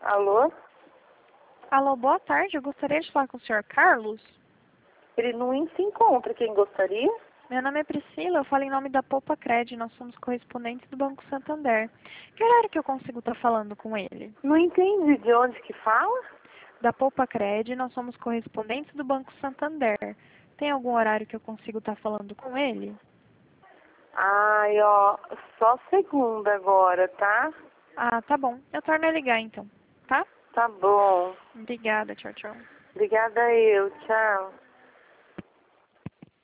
Alô? Alô, boa tarde. Eu gostaria de falar com o senhor Carlos. Ele não se encontra. Quem gostaria? Meu nome é Priscila, eu falo em nome da Poupa Cred, nós somos correspondentes do Banco Santander. Que horário que eu consigo estar falando com ele? Não entendi de onde que fala? Da Poupa Cred, nós somos correspondentes do Banco Santander. Tem algum horário que eu consigo estar falando com ele? Ai, ó, só segunda agora, tá? Ah, tá bom. Eu torno a ligar então, tá? Tá bom. Obrigada, tchau, tchau. Obrigada eu, tchau.